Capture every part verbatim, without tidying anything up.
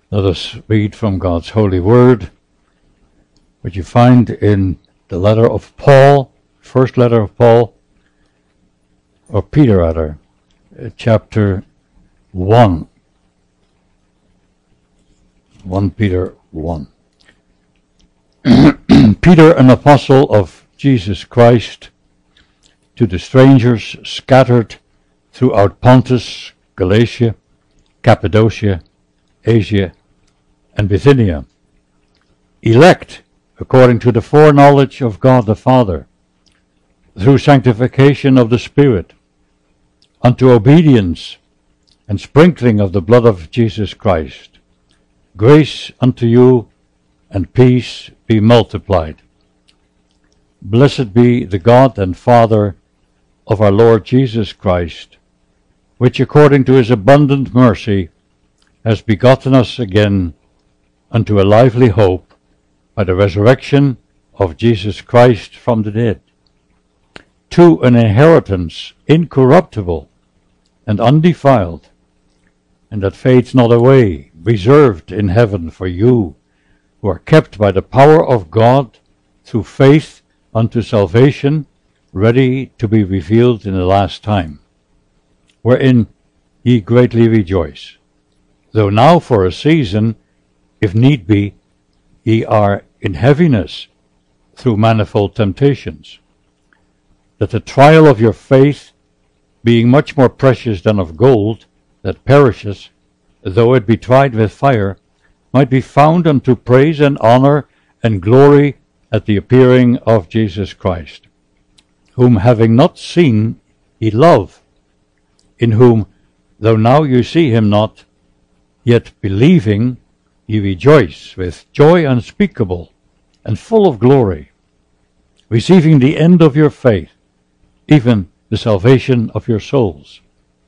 Let us read from God's holy word, which you find in the letter of Paul, first letter of Paul, or Peter rather, chapter one. First Peter one. Peter, an apostle of Jesus Christ, to the strangers scattered throughout Pontus, Galatia, Cappadocia, Asia, and Bithynia, elect according to the foreknowledge of God the Father, through sanctification of the Spirit, unto obedience and sprinkling of the blood of Jesus Christ. Grace unto you and peace be multiplied. Blessed be the God and Father of our Lord Jesus Christ, which according to his abundant mercy has begotten us again unto a lively hope by the resurrection of Jesus Christ from the dead, to an inheritance incorruptible and undefiled, and that fades not away, reserved in heaven for you, who are kept by the power of God through faith unto salvation, ready to be revealed in the last time, wherein ye greatly rejoice. Though now for a season, if need be, ye are in heaviness through manifold temptations, that the trial of your faith, being much more precious than of gold that perishes, though it be tried with fire, might be found unto praise and honor and glory at the appearing of Jesus Christ, whom having not seen ye love, in whom, though now you see him not, yet believing ye rejoice with joy unspeakable and full of glory, receiving the end of your faith, even the salvation of your souls,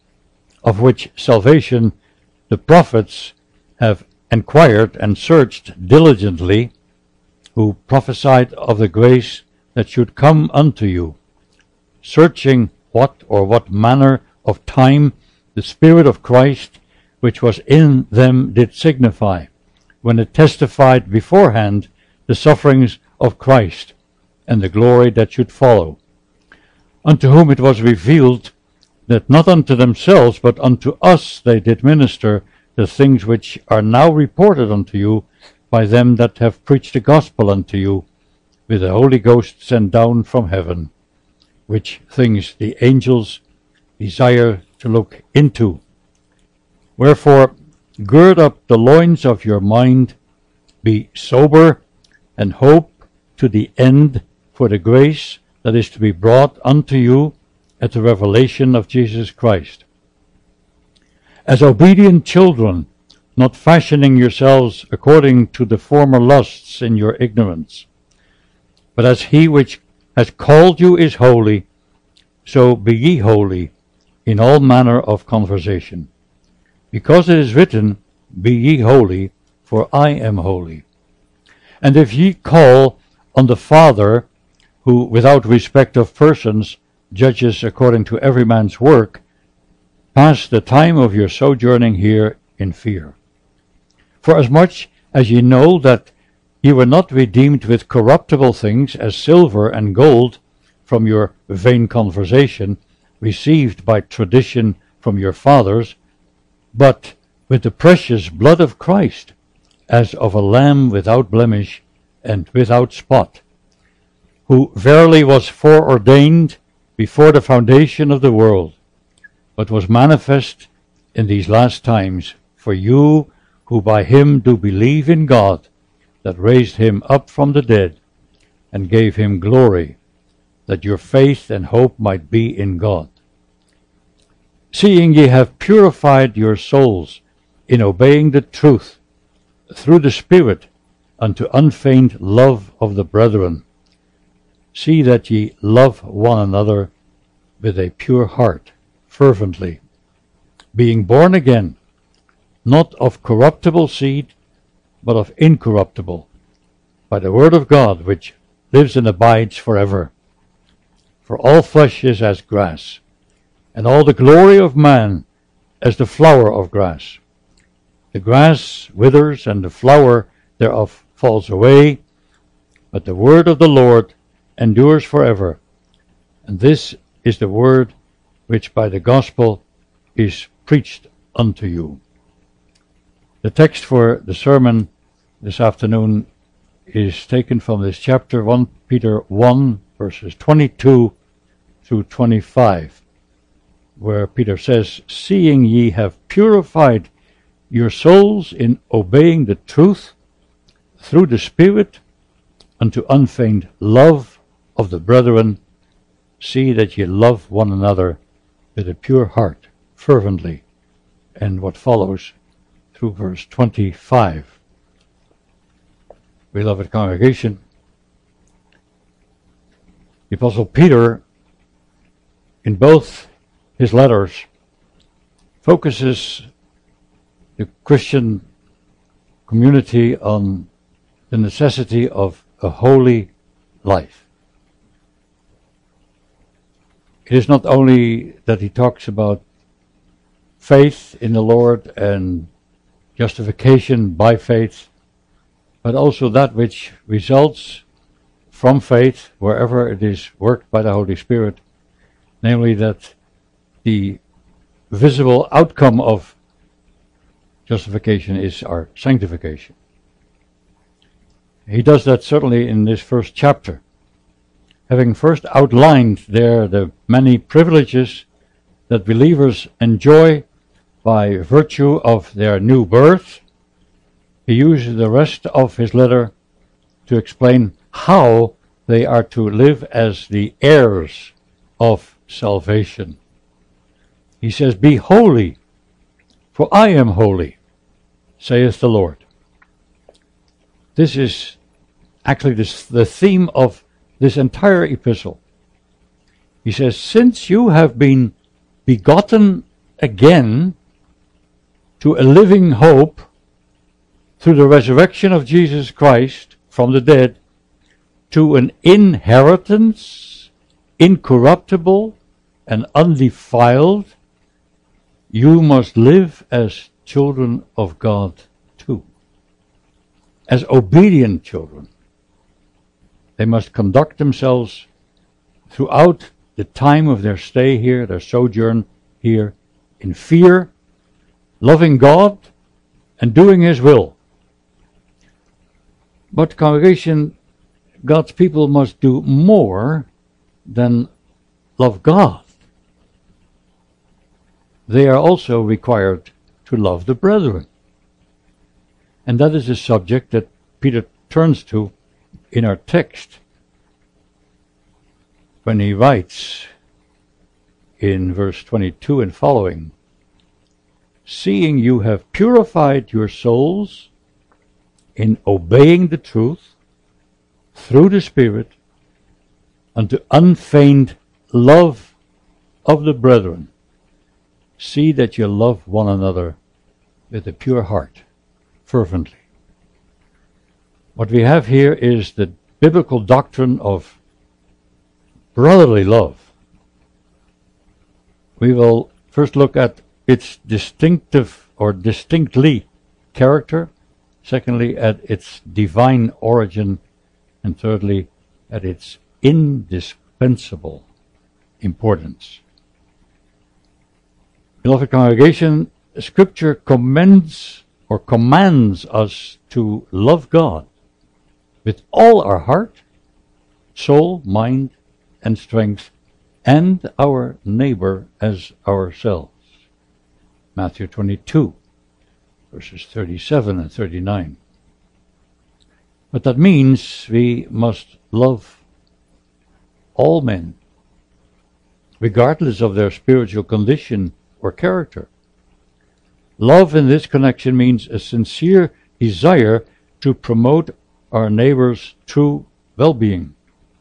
of which salvation the prophets have enquired and searched diligently, who prophesied of the grace that should come unto you, searching what or what manner of time the Spirit of Christ which was in them did signify, when it testified beforehand the sufferings of Christ, and the glory that should follow, unto whom it was revealed that not unto themselves, but unto us they did minister the things which are now reported unto you by them that have preached the gospel unto you, with the Holy Ghost sent down from heaven, which things the angels desire to look into. Wherefore, gird up the loins of your mind, be sober, and hope to the end for the grace that is to be brought unto you at the revelation of Jesus Christ. As obedient children, not fashioning yourselves according to the former lusts in your ignorance, but as he which has called you is holy, so be ye holy in all manner of conversation. Because it is written, Be ye holy, for I am holy. And if ye call on the Father, who without respect of persons judges according to every man's work, pass the time of your sojourning here in fear. For as much as ye know that ye were not redeemed with corruptible things, as silver and gold, from your vain conversation, received by tradition from your fathers, but with the precious blood of Christ, as of a lamb without blemish and without spot, who verily was foreordained before the foundation of the world, but was manifest in these last times for you who by him do believe in God, that raised him up from the dead, and gave him glory, that your faith and hope might be in God. Seeing ye have purified your souls in obeying the truth through the Spirit unto unfeigned love of the brethren, see that ye love one another with a pure heart, fervently, being born again, not of corruptible seed, but of incorruptible, by the word of God, which lives and abides forever. For all flesh is as grass, and all the glory of man as the flower of grass. The grass withers and the flower thereof falls away, but the word of the Lord endures forever. And this is the word which by the gospel is preached unto you. The text for the sermon this afternoon is taken from this chapter, First Peter one, verses twenty-two through twenty-five, where Peter says, "Seeing ye have purified your souls in obeying the truth through the Spirit unto unfeigned love of the brethren, see that ye love one another with a pure heart, fervently." And what follows through verse twenty-five. Beloved congregation, the Apostle Peter, in both his letters, focuses the Christian community on the necessity of a holy life. It is not only that he talks about faith in the Lord and justification by faith, but also that which results from faith wherever it is worked by the Holy Spirit, namely that the visible outcome of justification is our sanctification. He does that certainly in this first chapter, having first outlined there the many privileges that believers enjoy by virtue of their new birth. He uses the rest of his letter to explain how they are to live as the heirs of salvation. He says, "Be holy, for I am holy, saith the Lord." This is actually this, the theme of this entire epistle. He says, "Since you have been begotten again to a living hope through the resurrection of Jesus Christ from the dead, to an inheritance incorruptible and undefiled, you must live as children of God too. As obedient children. They must conduct themselves throughout the time of their stay here, their sojourn here, in fear, loving God, and doing His will. But congregation, God's people must do more than love God. They are also required to love the brethren. And that is a subject that Peter turns to in our text when he writes in verse twenty-two and following, "Seeing you have purified your souls in obeying the truth through the Spirit unto unfeigned love of the brethren, see that you love one another with a pure heart, fervently." What we have here is the biblical doctrine of brotherly love. We will first look at its distinctive or distinctly character, secondly at its divine origin, and thirdly at its indispensable importance. Beloved congregation, Scripture commends or commands us to love God with all our heart, soul, mind, and strength, and our neighbor as ourselves. Matthew twenty-two, verses thirty-seven and thirty-nine. But that means we must love all men, regardless of their spiritual condition or character. Love in this connection means a sincere desire to promote our neighbor's true well-being.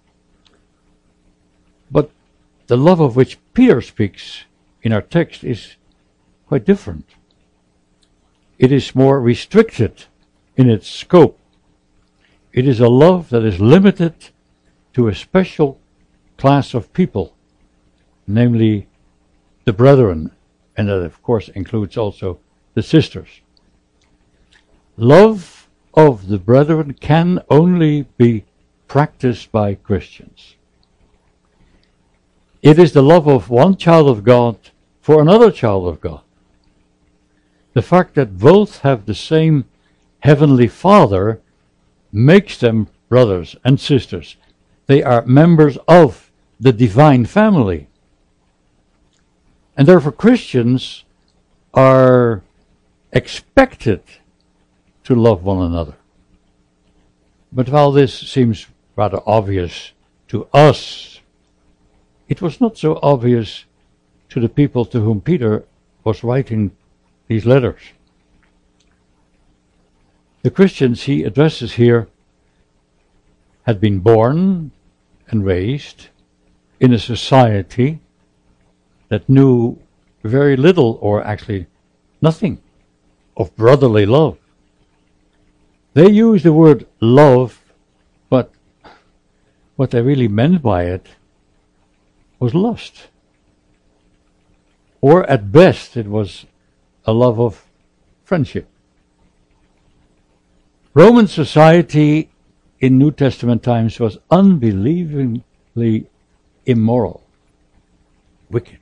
But the love of which Peter speaks in our text is quite different. It is more restricted in its scope. It is a love that is limited to a special class of people, namely the brethren, and that of course includes also the sisters. Love of the brethren can only be practiced by Christians. It is the love of one child of God for another child of God. The fact that both have the same Heavenly Father makes them brothers and sisters. They are members of the divine family. And therefore Christians are expected to love one another. But while this seems rather obvious to us, it was not so obvious to the people to whom Peter was writing these letters. The Christians he addresses here had been born and raised in a society that knew very little, or actually nothing, of brotherly love. They used the word love, but what they really meant by it was lust. Or at best it was a love of friendship. Roman society in New Testament times was unbelievably immoral, wicked.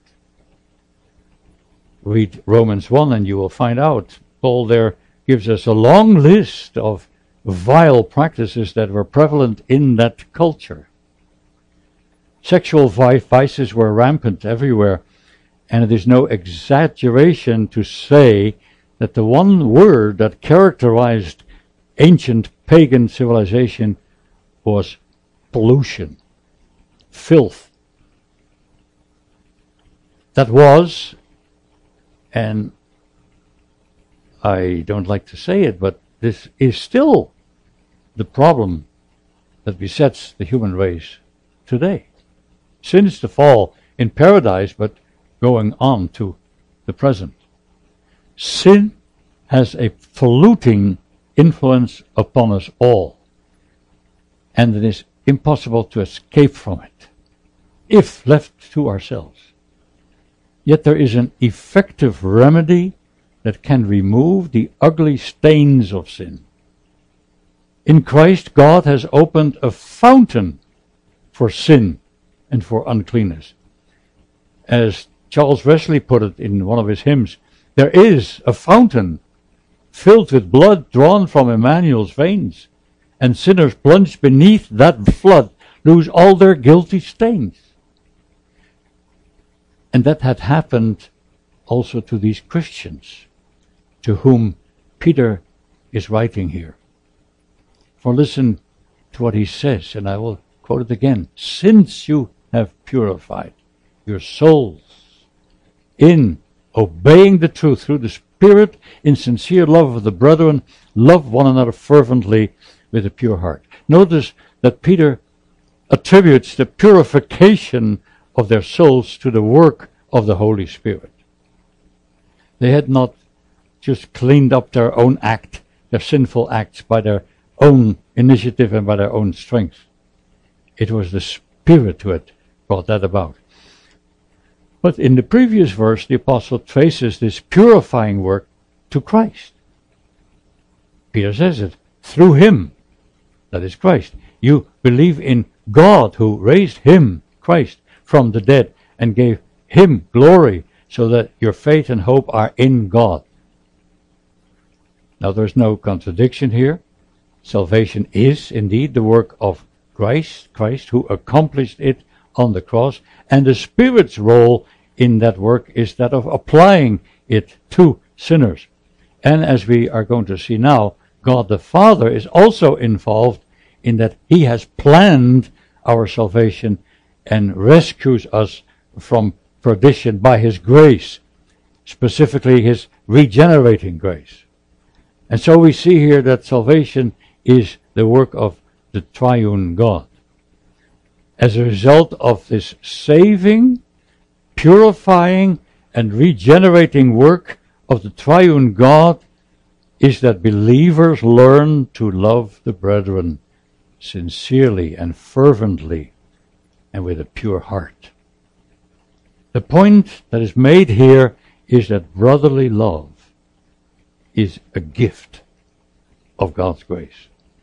Read Romans one and you will find out. Paul there gives us a long list of vile practices that were prevalent in that culture. Sexual vices were rampant everywhere, and it is no exaggeration to say that the one word that characterized ancient pagan civilization was pollution, filth. That was, and I don't like to say it, but this is still the problem that besets the human race today. Since the fall in paradise, but going on to the present. Sin has a polluting influence upon us all, and it is impossible to escape from it, if left to ourselves. Yet there is an effective remedy that can remove the ugly stains of sin. In Christ, God has opened a fountain for sin and for uncleanness. As Charles Wesley put it in one of his hymns, there is a fountain filled with blood drawn from Emmanuel's veins, and sinners plunged beneath that flood lose all their guilty stains. And that had happened also to these Christians, to whom Peter is writing here. For listen to what he says, and I will quote it again. Since you have purified your souls in obeying the truth through the Spirit, in sincere love of the brethren, love one another fervently with a pure heart. Notice that Peter attributes the purification of their souls to the work of the Holy Spirit. They had not just cleaned up their own act, their sinful acts, by their own initiative and by their own strength. It was the Spirit who had brought that about. But in the previous verse, the apostle traces this purifying work to Christ. Peter says it, through him, that is Christ. You believe in God who raised him, Christ, from the dead and gave him glory, so that your faith and hope are in God. Now there's no contradiction here. Salvation is indeed the work of Christ, Christ who accomplished it on the cross, and the Spirit's role in that work is that of applying it to sinners. And as we are going to see now, God the Father is also involved in that he has planned our salvation and rescues us from perdition by his grace, specifically his regenerating grace. And so we see here that salvation is the work of the triune God. As a result of this saving, purifying, and regenerating work of the triune God is that believers learn to love the brethren sincerely and fervently and with a pure heart. The point that is made here is that brotherly love is a gift of God's grace.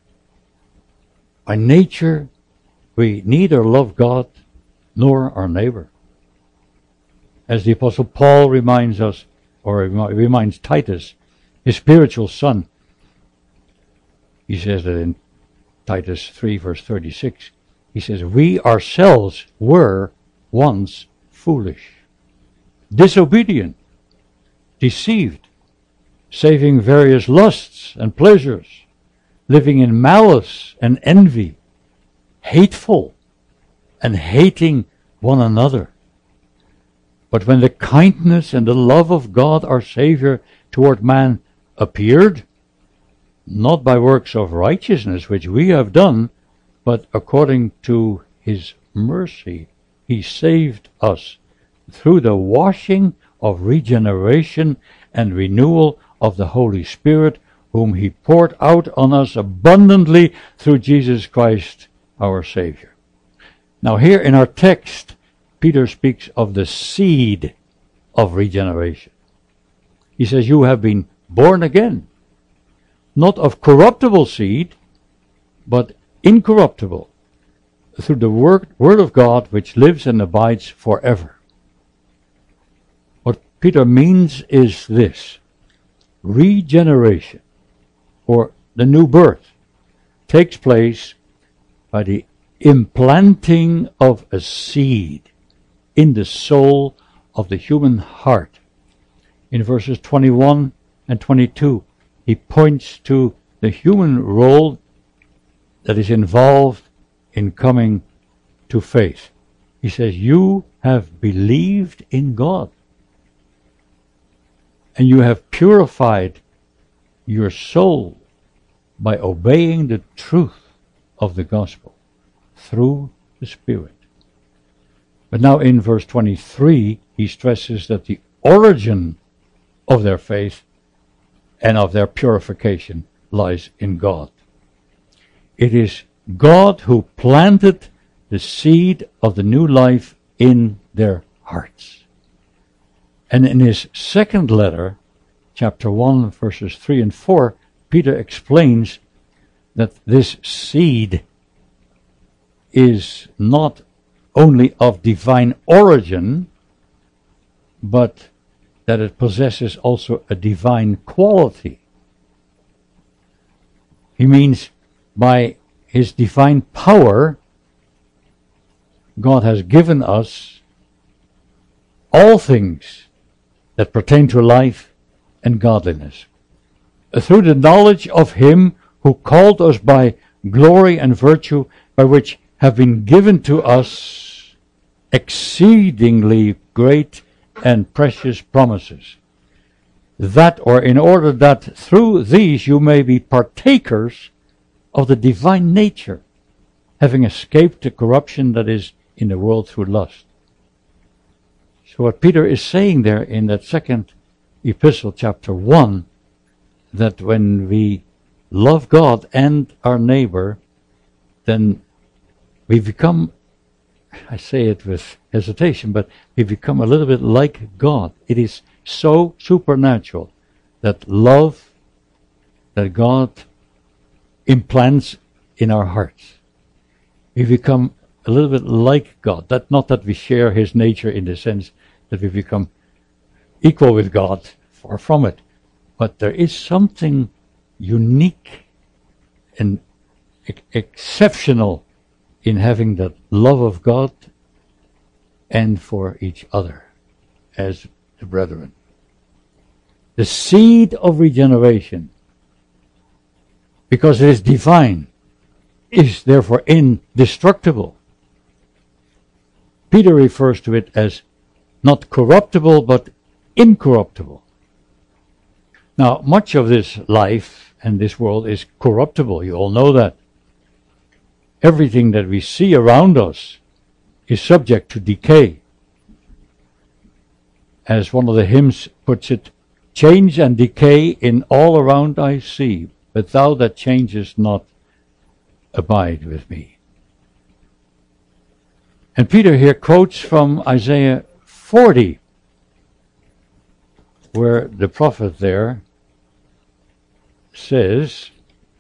By nature, we neither love God nor our neighbor. As the Apostle Paul reminds us, or reminds Titus, his spiritual son, he says that in Titus three, verse thirty-six, he says, we ourselves were once foolish, disobedient, deceived, saving various lusts and pleasures, living in malice and envy, hateful, and hating one another. But when the kindness and the love of God our Savior toward man appeared, not by works of righteousness which we have done, but according to his mercy, he saved us through the washing of regeneration and renewal of the Holy Spirit, whom he poured out on us abundantly through Jesus Christ our Savior. Now here in our text, Peter speaks of the seed of regeneration. He says, you have been born again, not of corruptible seed, but incorruptible, through the word, word of God which lives and abides forever. What Peter means is this: regeneration, or the new birth, takes place by the implanting of a seed in the soul of the human heart. In verses twenty-one and twenty-two, he points to the human role that is involved in coming to faith. He says, you have believed in God, and you have purified your soul by obeying the truth of the gospel through the Spirit. But now in verse twenty-three, he stresses that the origin of their faith and of their purification lies in God. It is God who planted the seed of the new life in their hearts. And in his second letter, chapter one, verses three and four, Peter explains that this seed is not only of divine origin, but that it possesses also a divine quality. He means by his divine power, God has given us all things that pertain to life and godliness, through the knowledge of him who called us by glory and virtue, by which have been given to us exceedingly great and precious promises, that, or in order that through these you may be partakers of the divine nature, having escaped the corruption that is in the world through lust. So what Peter is saying there in that second epistle, chapter one, that when we love God and our neighbor, then we become, I say it with hesitation, but we become a little bit like God. It is so supernatural, that love that God implants in our hearts. We become a little bit like God. That not that we share his nature in the sense that we become equal with God, far from it. But there is something unique and ex- exceptional in having that love of God and for each other as the brethren. The seed of regeneration, because it is divine, is therefore indestructible. Peter refers to it as not corruptible but incorruptible. Now, much of this life and this world is corruptible. You all know that. Everything that we see around us is subject to decay. As one of the hymns puts it, change and decay in all around I see, but thou that changest not, abide with me. And Peter here quotes from Isaiah forty, where the prophet there says,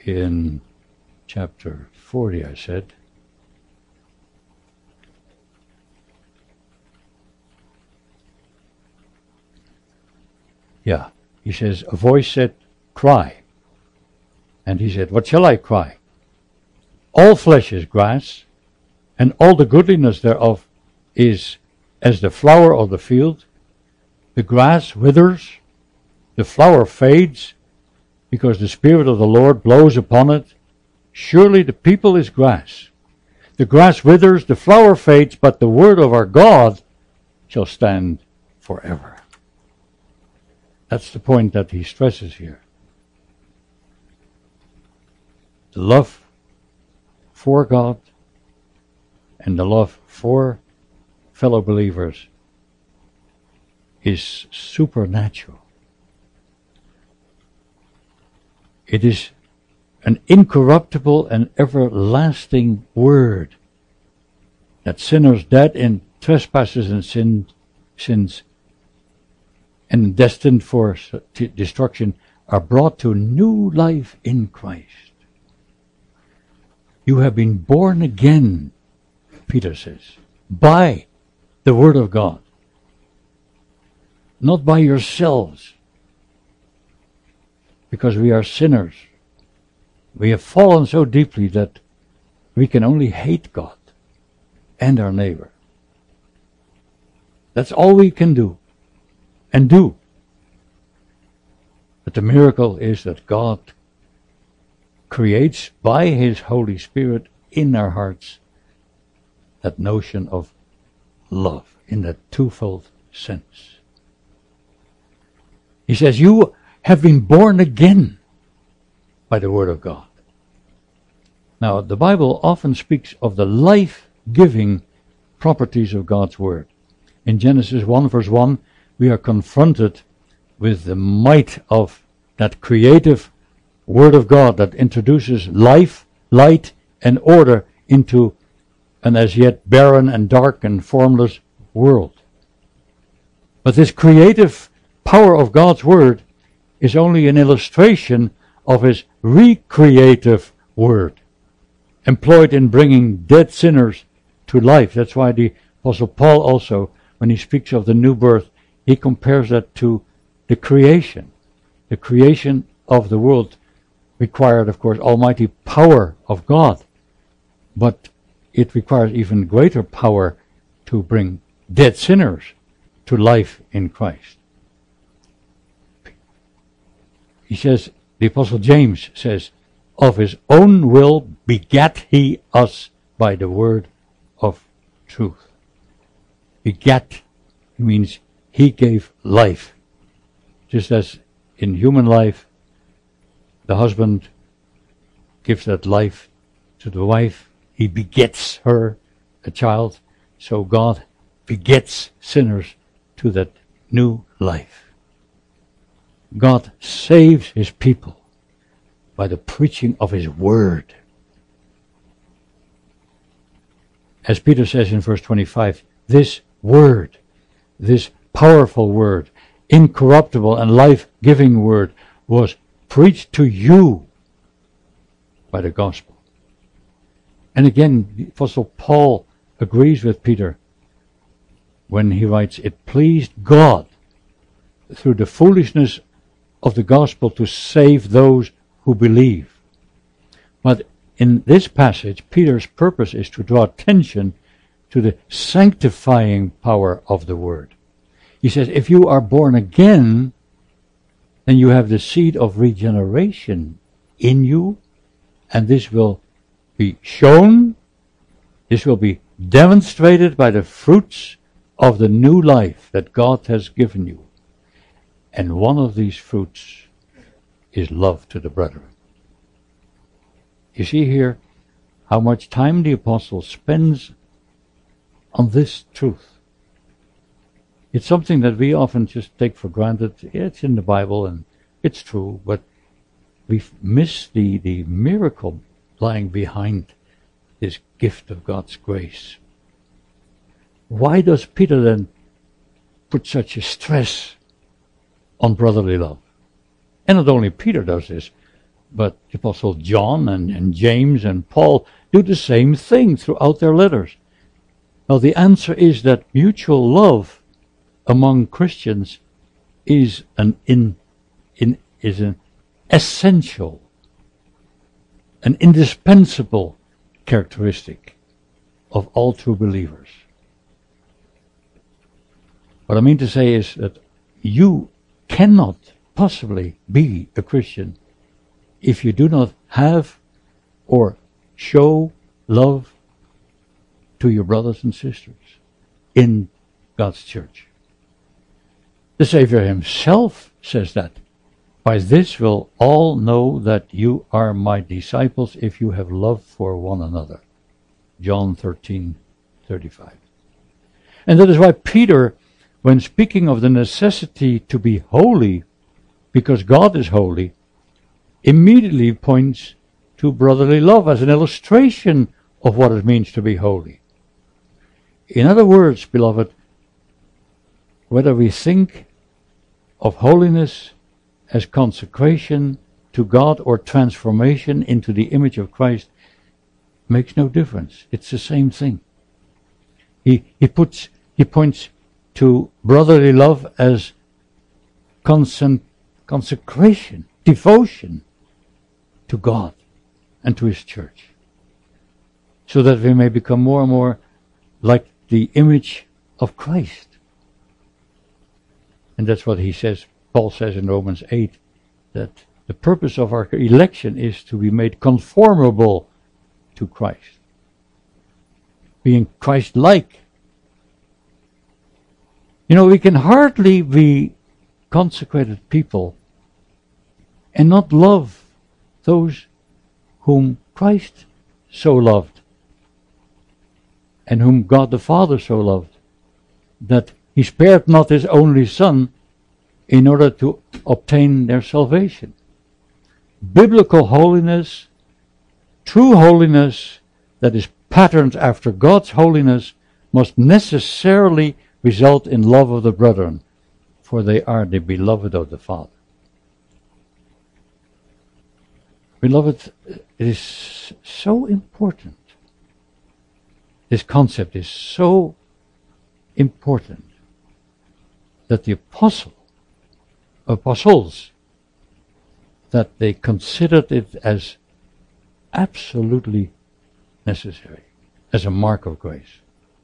in chapter forty, I said. Yeah, he says, a voice said, cry. And he said, what shall I cry? All flesh is grass, and all the goodliness thereof is as the flower of the field. The grass withers, the flower fades, because the Spirit of the Lord blows upon it. Surely the people is grass. The grass withers, the flower fades, but the word of our God shall stand forever. That's the point that he stresses here. The love for God and the love for fellow believers is supernatural. It is an incorruptible and everlasting word that sinners dead in trespasses and sin, sins and destined for destruction are brought to new life in Christ. You have been born again, Peter says, by the Word of God, not by yourselves, because we are sinners. We have fallen so deeply that we can only hate God and our neighbor. That's all we can do and do. But the miracle is that God creates by His Holy Spirit in our hearts that notion of love in that twofold sense. He says, you have been born again by the Word of God. Now, the Bible often speaks of the life-giving properties of God's Word. In Genesis one verse one, we are confronted with the might of that creative Word of God that introduces life, light, and order into an as yet barren and dark and formless world. But this creative power of God's Word is only an illustration of His recreative Word, employed in bringing dead sinners to life. That's why the Apostle Paul also, when he speaks of the new birth, he compares that to the creation. The creation of the world required, of course, almighty power of God, but it requires even greater power to bring dead sinners to life in Christ. He says, the Apostle James says, of his own will begat he us by the word of truth. Begat means he gave life. Just as in human life, the husband gives that life to the wife. He begets her a child. So God begets sinners to that new life. God saves His people by the preaching of His Word. As Peter says in verse twenty-five, this Word, this powerful Word, incorruptible and life-giving Word, was preached to you by the gospel. And again, the Apostle Paul agrees with Peter when he writes, it pleased God through the foolishness of the gospel to save those who believe. But in this passage, Peter's purpose is to draw attention to the sanctifying power of the Word. He says, if you are born again, then you have the seed of regeneration in you, and this will be shown, this will be demonstrated by the fruits of the new life that God has given you. And one of these fruits is love to the brethren. You see here how much time the apostle spends on this truth. It's something that we often just take for granted. Yeah, it's in the Bible and it's true, but we've missed the, the miracle lying behind this gift of God's grace. Why does Peter then put such a stress on brotherly love? And not only Peter does this, But the Apostle John and, and James and Paul do the same thing throughout their letters. Well, the answer is that mutual love among Christians is an in, in is an essential, an indispensable characteristic of all true believers. What I mean to say is that you cannot possibly be a Christian if you do not have or show love to your brothers and sisters in God's church. The Savior himself says that. By this will all know that you are my disciples if you have love for one another. John thirteen thirty-five. And that is why Peter, when speaking of the necessity to be holy, because God is holy, immediately points to brotherly love as an illustration of what it means to be holy. In other words, beloved, whether we think of holiness as consecration to God or transformation into the image of Christ makes no difference. It's the same thing. He he puts he points to brotherly love as consent, consecration, devotion to God and to His church, so that we may become more and more like the image of Christ. And that's what he says, Paul says in Romans eight, that the purpose of our election is to be made conformable to Christ, being Christ-like. You know, we can hardly be consecrated people and not love those whom Christ so loved and whom God the Father so loved, that He spared not His only Son in order to obtain their salvation. Biblical holiness, true holiness that is patterned after God's holiness, must necessarily result in love of the brethren, for they are the beloved of the Father. Beloved, it is so important. This concept is so important that the apostle, apostles, that they considered it as absolutely necessary, as a mark of grace.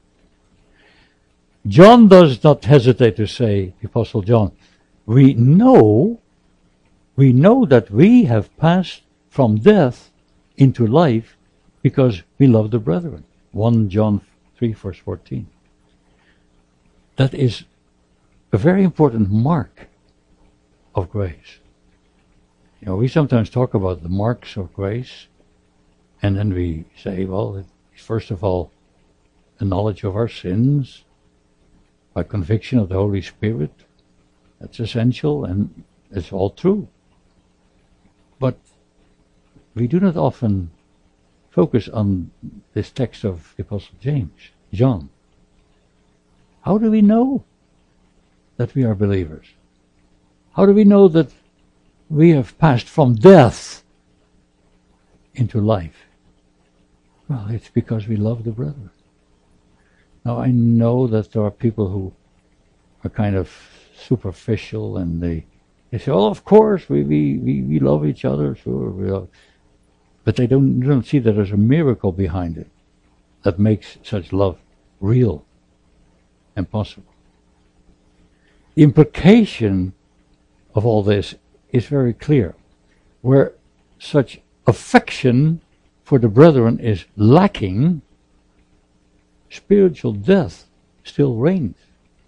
John does not hesitate to say, the Apostle John, we know, we know that we have passed from death into life because we love the brethren. First John three, verse fourteen. That is a very important mark of grace. You know, we sometimes talk about the marks of grace, and then we say, well, it's first of all a knowledge of our sins by conviction of the Holy Spirit. That's essential, and it's all true. But we do not often focus on this text of the Apostle James, John. How do we know that we are believers? How do we know that we have passed from death into life? Well, it's because we love the brethren. Now, I know that there are people who are kind of superficial, and they, they say, oh, of course, we, we, we, we love each other, sure. We love. But they don't, they don't see that there's a miracle behind it that makes such love real and possible. The implication of all this is very clear. Where such affection for the brethren is lacking, spiritual death still reigns.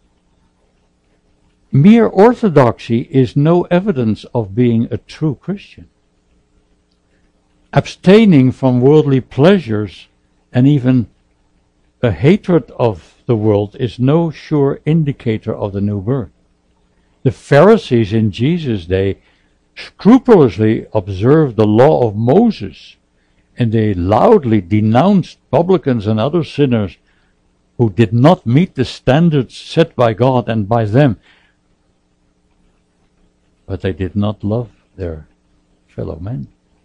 Mere orthodoxy is no evidence of being a true Christian. Abstaining from worldly pleasures and even a hatred of the world is no sure indicator of the new birth. The Pharisees in Jesus' day scrupulously observed the law of Moses, and they loudly denounced publicans and other sinners who did not meet the standards set by God and by them. But they did not love their fellow men.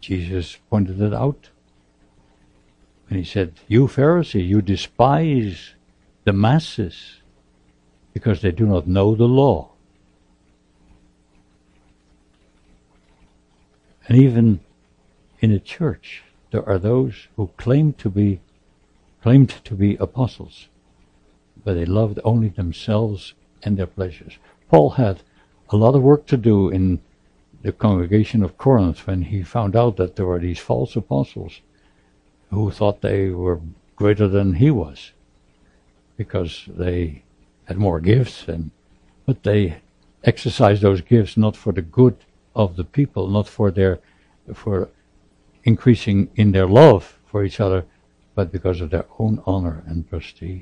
Jesus pointed it out. And he said, "You Pharisee, you despise the masses because they do not know the law." And even in a church, there are those who claim to be claimed to be apostles, but they loved only themselves and their pleasures. Paul had a lot of work to do in the congregation of Corinth when he found out that there were these false apostles who thought they were greater than he was because they had more gifts, and but they exercised those gifts not for the good of the people, not for their for increasing in their love for each other, but because of their own honor and prestige.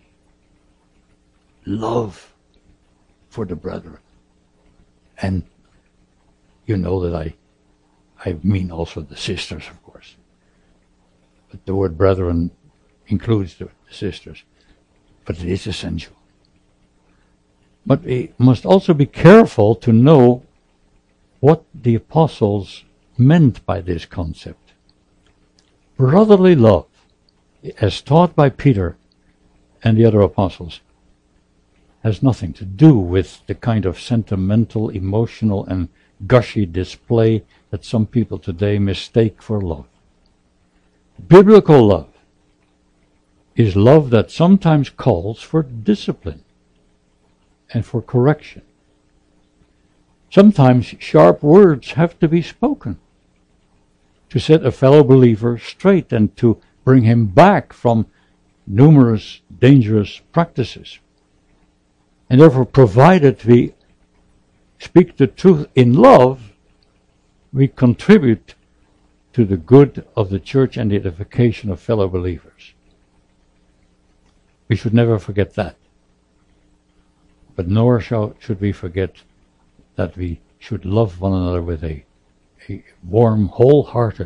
Love for the brethren. And you know that I I mean also the sisters, of course. But the word brethren includes the, the sisters. But it is essential. But we must also be careful to know what the apostles meant by this concept. Brotherly love, as taught by Peter and the other apostles, has nothing to do with the kind of sentimental, emotional, and gushy display that some people today mistake for love. Biblical love is love that sometimes calls for discipline and for correction. Sometimes sharp words have to be spoken to set a fellow believer straight and to bring him back from numerous dangerous practices. And therefore, provided we speak the truth in love, we contribute to the good of the church and the edification of fellow believers. We should never forget that. But nor shall, should we forget that we should love one another with a, a warm, wholehearted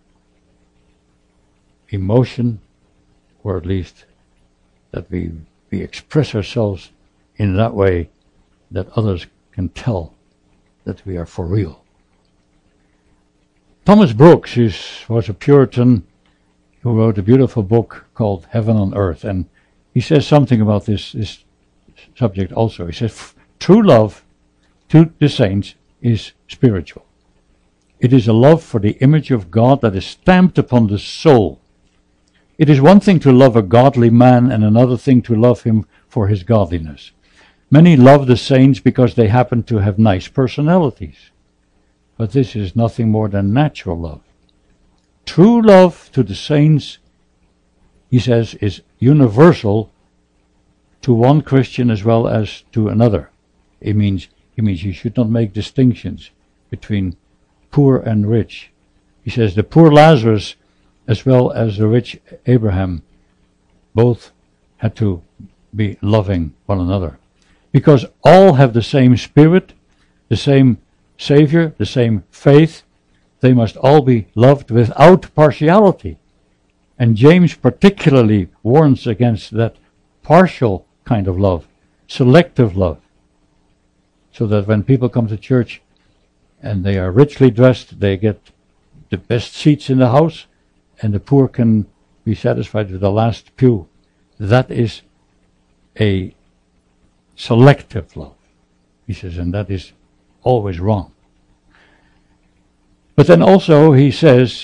emotion, or at least that we, we express ourselves in that way that others can tell that we are for real. Thomas Brooks is, was a Puritan who wrote a beautiful book called Heaven on Earth, and he says something about this, this subject also. He says, true love to the saints is spiritual. It is a love for the image of God that is stamped upon the soul. It is one thing to love a godly man and another thing to love him for his godliness. Many love the saints because they happen to have nice personalities. But this is nothing more than natural love. True love to the saints, he says, is universal to one Christian as well as to another. It means, it means you should not make distinctions between poor and rich. He says the poor Lazarus as well as the rich Abraham both had to be loving one another. Because all have the same spirit, the same Savior, the same faith, they must all be loved without partiality. And James particularly warns against that partial kind of love, selective love. So that when people come to church and they are richly dressed, they get the best seats in the house, and the poor can be satisfied with the last pew. That is a selective love, he says, and that is always wrong. But then also he says,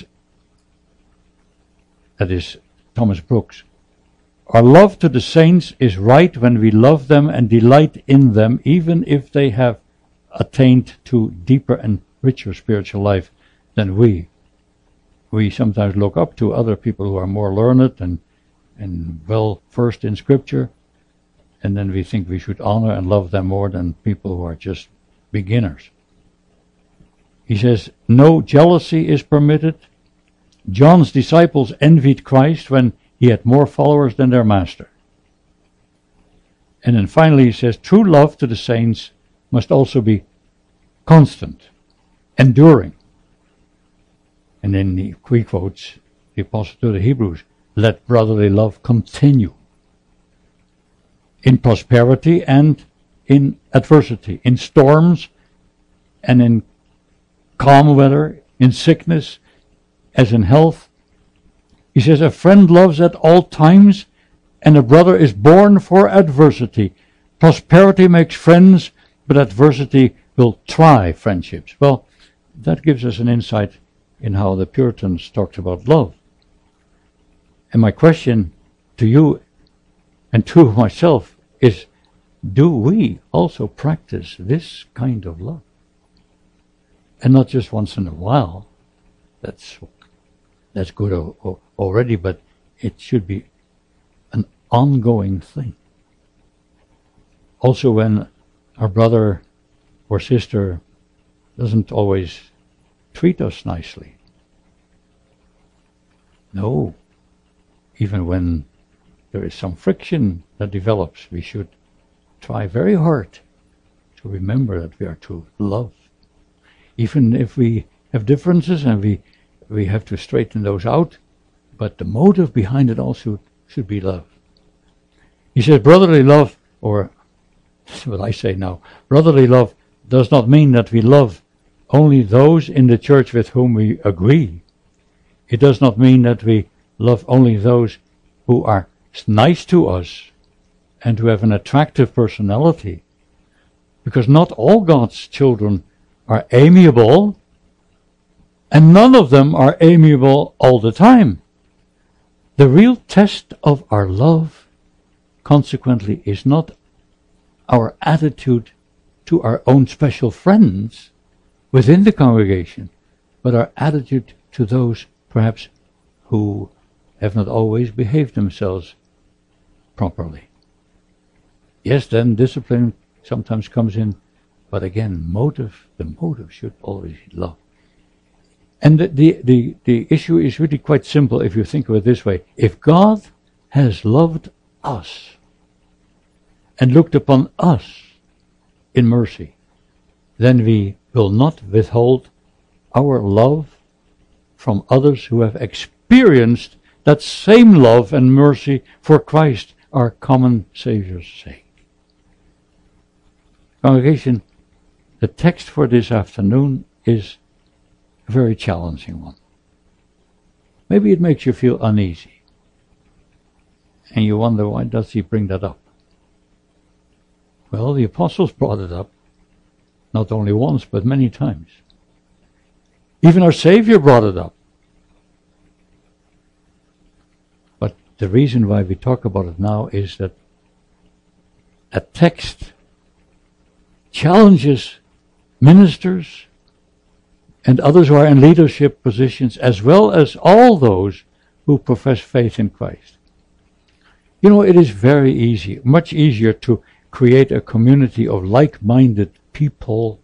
that is Thomas Brooks, our love to the saints is right when we love them and delight in them, even if they have attained to deeper and richer spiritual life than we. We sometimes look up to other people who are more learned and, and well versed in Scripture, and then we think we should honor and love them more than people who are just beginners. He says, no jealousy is permitted. John's disciples envied Christ when he had more followers than their master. And then finally he says, true love to the saints must also be constant, enduring. And then he quotes the Apostle to the Hebrews, let brotherly love continue. In prosperity and in adversity, in storms and in calm weather, in sickness, as in health. He says, a friend loves at all times, and a brother is born for adversity. Prosperity makes friends, but adversity will try friendships. Well, that gives us an insight in how the Puritans talked about love. And my question to you and to myself is, do we also practice this kind of love? And not just once in a while. That's that's good o- o- already, but it should be an ongoing thing. Also, when our brother or sister doesn't always treat us nicely. No. Even when there is some friction that develops, we should try very hard to remember that we are to love. Even if we have differences and we we have to straighten those out, but the motive behind it also should be love. He says brotherly love, or that's what I say now, brotherly love does not mean that we love only those in the church with whom we agree. It does not mean that we love only those who are nice to us and who have an attractive personality. Because not all God's children are amiable, and none of them are amiable all the time. The real test of our love, consequently, is not our attitude to our own special friends within the congregation, but our attitude to those, perhaps, who have not always behaved themselves properly. Yes, then discipline sometimes comes in, but again, motive, the motive should always be love. And the, the, the, the issue is really quite simple if you think of it this way. If God has loved us and looked upon us in mercy, then we will not withhold our love from others who have experienced that same love and mercy for Christ, our common Savior's sake. Congregation, the text for this afternoon is a very challenging one. Maybe it makes you feel uneasy. And you wonder, why does he bring that up? Well, the apostles brought it up, not only once, but many times. Even our Savior brought it up. But the reason why we talk about it now is that a text challenges ministers and others who are in leadership positions, as well as all those who profess faith in Christ. You know, it is very easy, much easier to create a community of like-minded people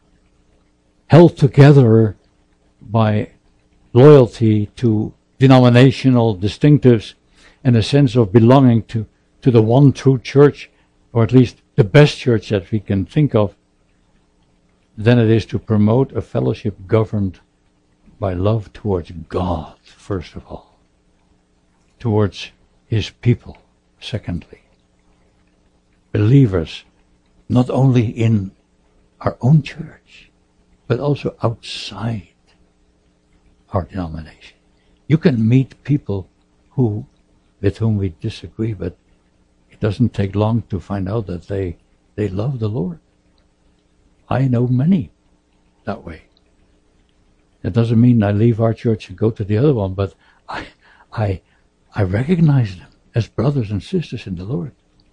held together by loyalty to denominational distinctives and a sense of belonging to, to the one true church, or at least the best church that we can think of, than it is to promote a fellowship governed by love towards God, first of all, towards his people, secondly. Believers, not only in our own church, but also outside our denomination. You can meet people who, with whom we disagree, but it doesn't take long to find out that they, they love the Lord. I know many that way. That doesn't mean I leave our church and go to the other one, but I, I, I recognize them as brothers and sisters in the Lord.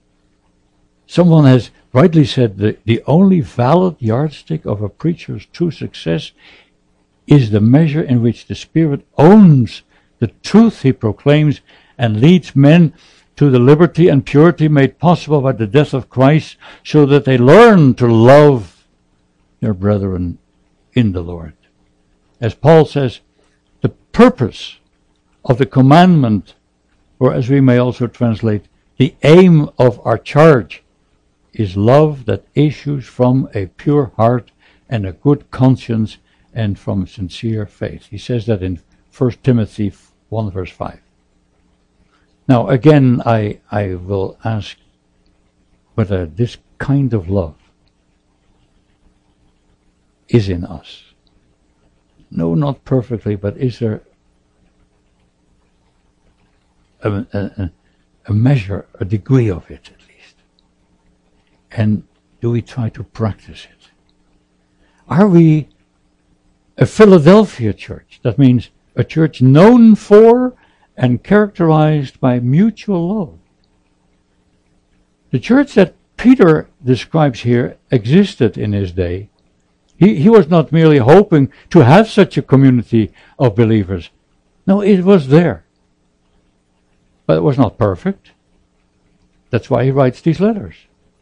Someone has rightly said that the only valid yardstick of a preacher's true success is the measure in which the Spirit owns the truth he proclaims and leads men to the liberty and purity made possible by the death of Christ, so that they learn to love their brethren in the Lord. As Paul says, the purpose of the commandment, or as we may also translate, the aim of our charge, is love that issues from a pure heart and a good conscience and from sincere faith. He says that in First Timothy one verse five. Now again, I, I will ask whether this kind of love is in us. No, not perfectly, but is there a, a, a measure, a degree of it at least? And do we try to practice it? Are we a Philadelphia church? That means a church known for and characterized by mutual love. The church that Peter describes here existed in his day. He, he was not merely hoping to have such a community of believers. No, it was there. But it was not perfect. That's why he writes these letters.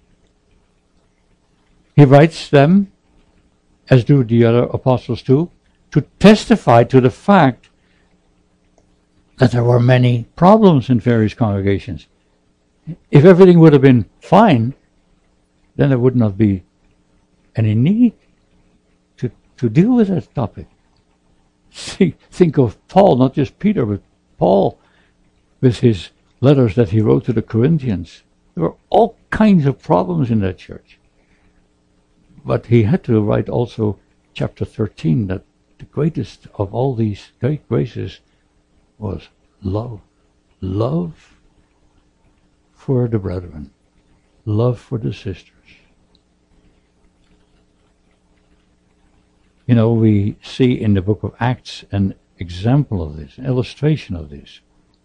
He writes them, as do the other apostles too, to testify to the fact that there were many problems in various congregations. If everything would have been fine, then there would not be any need to, to deal with that topic. See, think of Paul, not just Peter, but Paul with his letters that he wrote to the Corinthians. There were all kinds of problems in that church. But he had to write also chapter thirteen, that the greatest of all these great graces was love. Love for the brethren. Love for the sisters. You know, we see in the book of Acts an example of this, an illustration of this.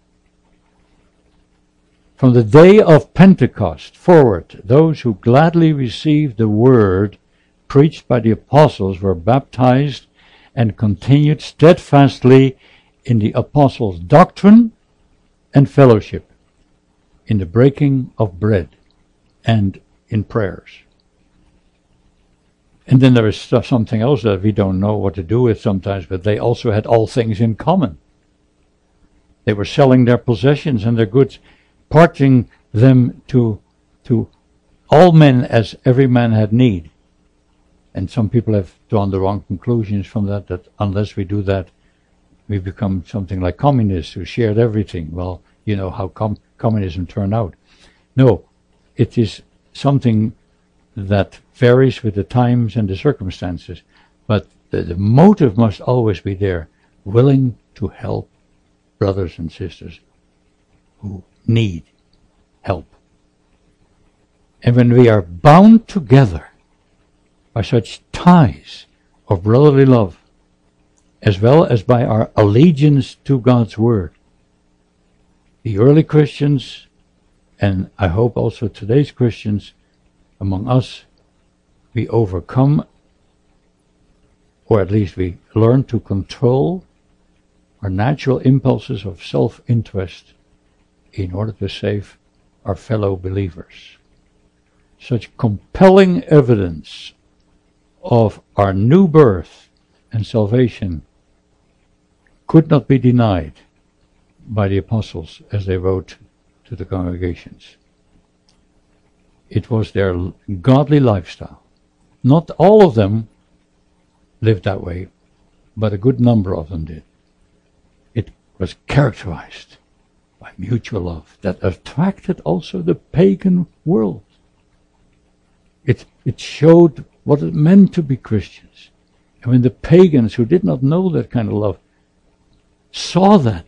From the day of Pentecost forward, those who gladly received the word preached by the apostles were baptized and continued steadfastly in the apostles' doctrine and fellowship, in the breaking of bread, and in prayers. And then there is something else that we don't know what to do with sometimes, but they also had all things in common. They were selling their possessions and their goods, parting them to, to all men as every man had need. And some people have drawn the wrong conclusions from that, that unless we do that, we become something like communists who shared everything. Well, you know how com- communism turned out. No, it is something that varies with the times and the circumstances. But the, the motive must always be there, willing to help brothers and sisters who need help. And when we are bound together by such ties of brotherly love, as well as by our allegiance to God's Word, the early Christians, and I hope also today's Christians among us, we overcome, or at least we learn to control our natural impulses of self-interest in order to save our fellow believers. Such compelling evidence of our new birth and salvation could not be denied by the apostles as they wrote to the congregations. It was their godly lifestyle. Not all of them lived that way, but a good number of them did. It was characterized by mutual love that attracted also the pagan world. It, it showed what it meant to be Christians. And when the pagans who did not know that kind of love saw that,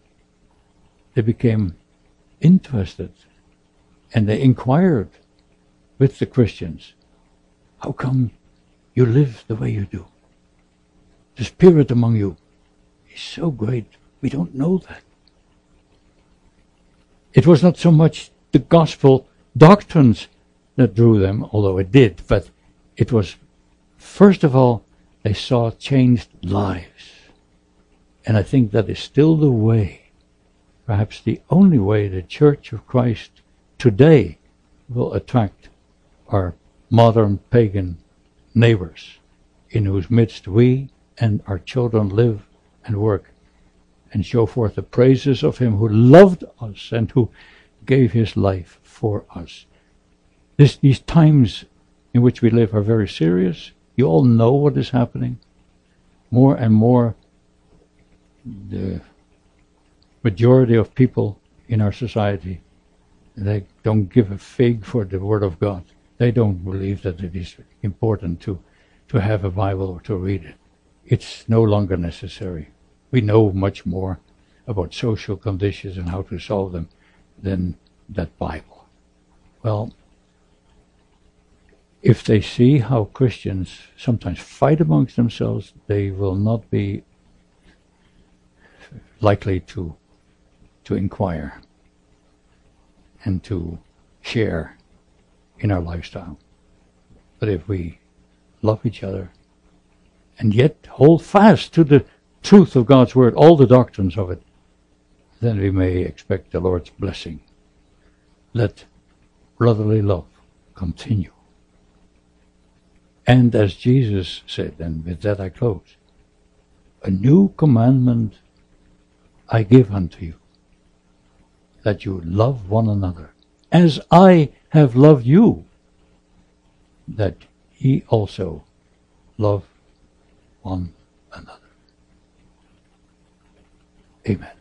they became interested and they inquired with the Christians, how come you live the way you do? The Spirit among you is so great, we don't know that. It was not so much the gospel doctrines that drew them, although it did, but it was, first of all, they saw changed lives. And I think that is still the way, perhaps the only way the Church of Christ today will attract our modern pagan neighbors, in whose midst we and our children live and work, and show forth the praises of Him who loved us and who gave His life for us. This, these times in which we live are very serious. You all know what is happening. More and more, the majority of people in our society, they don't give a fig for the Word of God. They don't believe that it is important to, to have a Bible or to read it. It's no longer necessary. We know much more. about social conditions and how to solve them than that Bible. Well, if they see how Christians sometimes fight amongst themselves, they will not be likely to to inquire and to share in our lifestyle. But if we love each other and yet hold fast to the truth of God's word, all the doctrines of it, then we may expect the Lord's blessing. Let brotherly love continue. And as Jesus said, and with that I close, a new commandment I give unto you, that you love one another, as I have loved you, that ye also love one another. Amen.